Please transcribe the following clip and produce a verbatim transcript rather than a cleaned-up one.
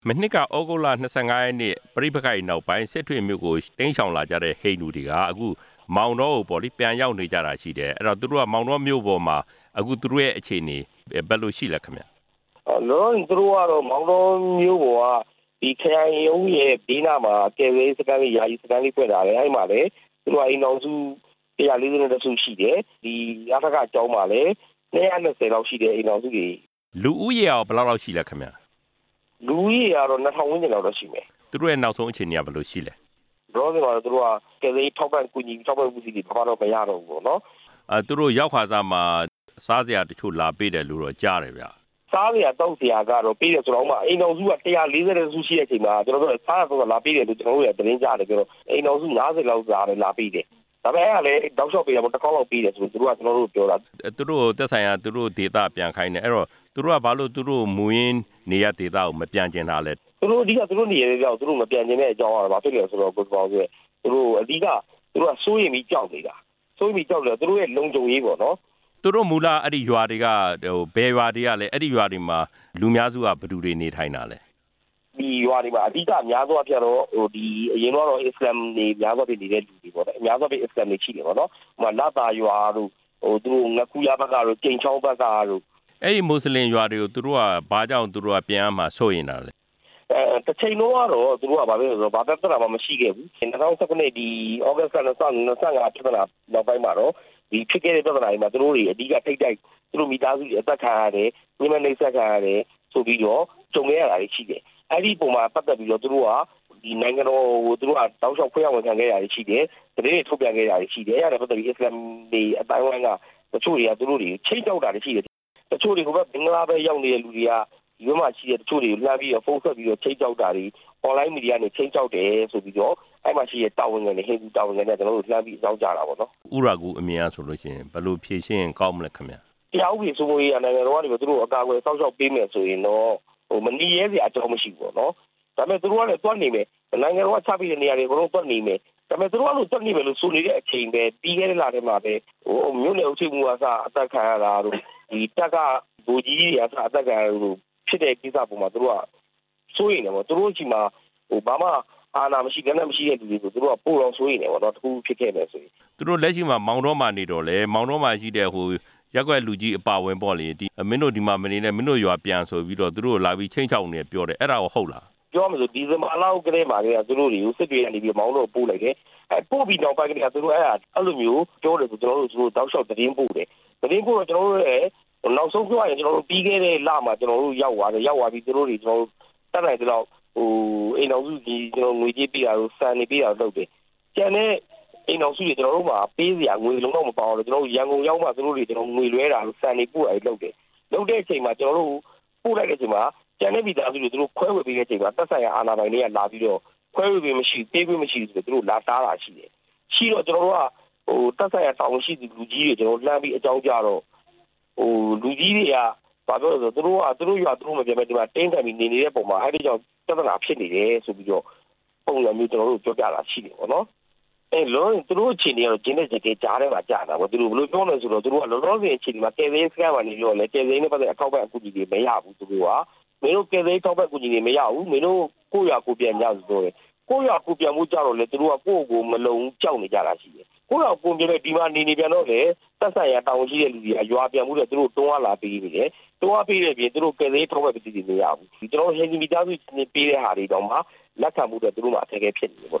မနှစ်ကဩဂုတ်လ၂၅ရက်နေ့ပရိပက္ခရဲ့နောက်ပိုင်းစစ်ထွေမြို့ကိုတိမ်းရှောင်လာကြတဲ့ဟိန္ဒူတွေကအခုမောင်တော်ကိုပေါ့လေပြန်ရောက်နေကြတာရှိတယ်အဲ့တော့သူတို့ကမောင်တော်မြို့ပေါ်မှာအခုသူတို့ရဲ့အခြေအနေဘယ်လိုရှိလဲခင်ဗျလောသူတို့ကတော့မောင်တော်မြို့ပေါ်ကဒီခရိုင်ရုံးရဲ့ဘေးနားမှာကယ်ဆယ်ရေးစခန်းလေးယာယီစခန်းလေးဖွင့်ထားတယ်အဲ့မှာလေသူတို့အိမ်တော်စုone hundred fortyစုရှိတယ်ဒီအထကအကြောင်းမှာလေtwo hundred twentyလောက်ရှိတယ်အိမ်တော်စုတွေလူဦးရေရောဘယ်လောက်လောက်ရှိလဲခင်ဗျလူကြီးကတော့two thousandဝန်းကျင်လောက်တော့ရှိမယ်သူတို့ရဲ့နောက်ဆုံးအခြေအနေကဘယ်လိုရှိလဲရောစင်ကတော့သူတို့ကကယ်ဆယ်ရေးထောက်ပံ့ကူညီထောက်ပံ့မှုစီတွေဘာမှတော့မရတော့ဘူးပေါ့နော်အဲသူတို့ရောက်ခါစားမှာစားစရာတချို့လာပေးတယ်လို့တော့ကြားတယ်ဗျစားစရာတောက်စရာကတော့ပေးတယ်ဆိုတော့မှအိမ်တော်စုကone hundred fortyစုရှိတဲ့အချိန်မှာကျွန်တော်တို့စားရတော့လာပေးတယ်လို့ကျွန်တော်တို့ရသတင်းကြားတယ်ပြောတော့အိမ်တော်စုninetyလောက်စားတယ်လာပေးတယ်ဒါပေမဲ့လည်းတောက်လျှောက်ပေးတယ်ပေါ့တစ်ခေါက်လောက်ပေးတယ်ဆိုတော့သူတို့ကကျွန်တော်တို့ပြောတာသူတို့သက်ဆိုင်ရာသူတို့ဒေတာပြန်ခိုင်းတယ်အဲ့တော့သူတို့ကဘာလို့သူတို့မူရင်းနေရဒေတာကိုမပြန်ကျင်တာလဲသူတို့အဓိကသူတို့နေရတဲ့ကြောင့်သူတို့မပြန်ကျင်တဲ့အကြောင်းကတော့ဘာဖြစ်လဲဆိုတော့ကိုယ်ပေါင်းဆိုရသူတို့အဓိကသူတို့ကစိုးရိမ်ပြီးကြောက်နေတာစိုးရိမ်ပြီးကြောက်တယ်သူတို့ရဲ့လုံခြုံရေးပေါ့နော်သူတို့မူလာအဲ့ဒီရွာတွေကဟိုဘယ်ရွာတွေကလဲအဲ့ဒီရွာတွေမှာလူများစုကဘယ်သူတွေနေထိုင်တာလဲဒီရွာတွေမှာအဓိကအများဆုံးအဖြစ်တော့ဟိုဒီအရင်တော့အစ္စလာမ်တွေအများဆုံးဖြစ်နေတဲ့လူတွေပေါ့နော်အများဆုံးဖြစ်အစ္စလာမ်တွေရှိတယ်ပေါ့နော်ဟိုမှာလာတာရွာတို့ဟိုသူတို့ငကူရဘက်ကတော့ကျိန်ချောင်းဘက်ကတို့အဲ့ဒီမွတ်စလင်ရွာတွေကိုသူတို့ကဘာကြောင့်သူတို့ကပြန်အမှစိုးရင်တာလဲအဲတစ်ချိန်လုံးကတော့သူတို့ကဘာပဲဆိုတော့ဘာသက်သက်တာမှမရှိခဲ့ဘူးtwo thousand nineteenဒီဩဂတ်စ်လtwenty-fiveပြဿနာနောက်ပိုင်းမှာတော့ဒီဖြစ်ခဲ့တဲ့ပြဿနာတွေမှာသူတို့တွေအဓိကထိတ်တိုက်သူတို့မိသားစုတွေအသက်ခံရတယ်ညမနေဆက်ခံရတယ်ဆိုပြီးတော့ကြုံရတာတွေရှိတယ်အဲ့ဒီပုံမှာပတ်သက်ပြီးတော့သူတို့ကဒီနိုင်ငံတော်ကိုသူတို့ကတောက်လျှောက်ဖွင့်ရဝန်ခံခဲ့ရတာရှိတယ်တတိယထုတ်ပြန်ခဲ့ရတာရှိတယ်အဲ့ဒါပတ်သက်ပြီးအစ္စလာမ်တွေအတိုင်းဝိုင်းကတချို့တွေကသူတို့တွေချိန်ကြောက်တာတွေရှိတယ်တချို့တွေကဘင်္ဂလားပဲရောက်နေတဲ့လူတွေကဒီမှာရှိတဲ့တချို့တွေကိုလှမ်းပြီးတော့ဖုန်းဆက်ပြီးတော့ချိန်ကြောက်တာတွေ online media နဲ့ချိန်ကြောက်တယ်ဆိုပြီးတော့အဲ့မှာရှိတဲ့တာဝန်ခံတွေဟိန္ဒူတာဝန်ခံတွေကျွန်တော်တို့လှမ်းပြီးအကြောင်းကြားတာပေါ့နော်ဥရာကူအမြင်အဆိုလို့ရှိရင်ဘယ်လိုဖြေရှင်းကောင်းမလဲခင်ဗျတရားဥပဒေစိုးမိုးရေးနိုင်ငံတော်ကနေသူတို့အကာအကွယ်စောင့်ရှောက်ပေးမယ်ဆိုရင်တော့ဟိုမနီးရဲစရာအကြောင်းမရှိဘူးပေါ့နော်ဒါပေမဲ့သူတို့ကလည်းတွတ်နေမယ်နိုင်ငံတော်ကချပြီးတဲ့နေရာတွေဘလုံးတွတ်နေမယ်ဒါပေမဲ့သူတို့ကလို့တွတ်နေမယ်လို့ဆိုနေတဲ့အချိန်ပဲပြီးခဲ့တဲ့လထဲမှာပဲဟိုမြို့နယ်အုပ်ချုပ်မှုကစအသက်ခံရတာတို့ဒီတက်ကဘူကြီးတွေအစအသက်ခံရလို့ဖြစ်တဲ့ကိစ္စပုံမှာသူတို့ကစိုးရိမ်တယ်ပေါ့သူတို့ချီမှာဟိုဘာမှအာဏာမရှိကနဲ့မရှိတဲ့လူတွေကိုသူတို့ကပို့တော့စိုးရိမ်တယ်ပေါ့နော်တခုဖြစ်ခဲ့မယ်ဆိုရင်သူတို့လက်ရှိမှာမောင်တော်မှာနေတော့လေမောင်တော်မှာရှိတဲ့ဟိုရက်ွက်လူကြီးအပါဝင်ပေါ့လေဒီမင်းတို့ဒီမှာမနေနဲ့မင်းတို့ရွာပြန်ဆိုပြီးတော့သူတို့လာပြီးချိန်ချောက်နေပြောတယ်အဲ့ဒါကိုဟုတ်လားပြောမှဆိုဒီဇင်ဘာလကတည်းကကသူတို့တွေကိုစစ်တွေကနေပြီးမောင်တော်ပို့လိုက်တယ်အဲပို့ပြီးတော့ပိုင်းကတည်းကသူတို့အဲ့အဲ့လိုမျိုးပြောတယ်ဆိုကျွန်တော်တို့သူတို့တောက်လျှောက်သတင်းပို့တယ်သတင်းပို့တော့ကျွန်တော်တို့ရဲ့နောက်ဆုံးပြောရရင်ကျွန်တော်တို့ပြီးခဲ့တဲ့လမှာကျွန်တော်တို့ရောက်သွားတယ်ရောက်သွားပြီးသူတို့တွေကျွန်တော်တို့တက်နိုင်တဲ့တော့ဟိုအိမ်တော်စုကြီးကျွန်တော်ငွေကြေးပေးတာတို့စံနေပေးတာလုပ်တယ်ကျန်တဲ့အိမ်တော်စုတွေကျွန်တော်တို့မှာပေးစရာငွေလုံးတော့မပေါတော့ကျွန်တော်တို့ရန်ကုန်ရောက်မှသူတို့တွေကျွန်တော်ငွေလွှဲတာတို့စံနေပို့အဲ့လုပ်တယ်လုပ်တဲ့အချိန်မှာကျွန်တော်တို့ပို့လိုက်တဲ့အချိန်မှာကျန်တဲ့မိသားစုတွေသူတို့ခွဲဝေပေးတဲ့အချိန်မှာတက်ဆိုင်ရာအာဏာပိုင်တွေကလာပြီးတော့ခွဲဝေပေးမရှိပေးပေးမရှိဆိုသူတို့လာစားတာရှိတယ်ရှိတော့ကျွန်တော်တို့ကဟိုတက်ဆိုင်ရာတောင်းရှိသူလူကြီးတွေကျွန်တော်လှမ်းပြီးအကြောင်းကြတော့ဟိုလူကြီးတွေကဘာပြောလဲဆိုသူတို့ကသူတို့ရွာသူတို့မပြတ်ဒီမှာတင်းခံပြီးနေနေတဲ့ပုံမှာအဲ့ဒီကြောင့်ပြဿနာဖြစ်နေတယ်ဆိုပြီးတော့ပုံစံမျိုးကျွန်တော်တို့ပြောပြတာရှိတယ်ပေါ့နော်အဲ့လုံးသူတို့အခြေအနေကတော့ကျင်းတဲ့ကြက်ကြားထဲမှာကြာတာပေါ့သူတို့ဘယ်လိုပြောလဲဆိုတော့သူတို့ကလောလောဆယ်အခြေအနေမှာကယ်ဆယ်ရေးစခန်းမှာနေပြီးတော့လေကယ်ဆယ်ရေးနဲ့ပတ်သက်အထောက်ပံ့အကူအညီတွေမရဘူးသူတို့ကမင်းတို့ကယ်ဆယ်ရေးထောက်ပံ့အကူအညီတွေမရဘူးမင်းတို့ကိုယ့်ရွာကိုပြန်ကြဆိုတော့ကိုယ့်ရွာကိုပြန်မှုကြတော့လေသူတို့ကကိုယ့်ကိုမလုံကြောက်နေကြတာရှိတယ်ကိုယ့်ရွာကိုပြန်တဲ့ဒီမှာနေနေပြန်တော့လေသက်ဆိုင်ရာတောင်းရှိတဲ့လူတွေကရွာပြန်မှုတော့သူတို့တွန်းအားလာပေးနေတယ်တွန်းအားပေးတဲ့ပြင်သူတို့ကယ်ဆယ်ရေးထောက်ပံ့ပစ္စည်းတွေမရဘူးကျွန်တော်ဟိန္ဒူမိသားစုပေးတဲ့ဟာတွေတော့မှလက်ခံမှုတော့သူတို့မှအခက်အခဲဖြစ်နေတယ်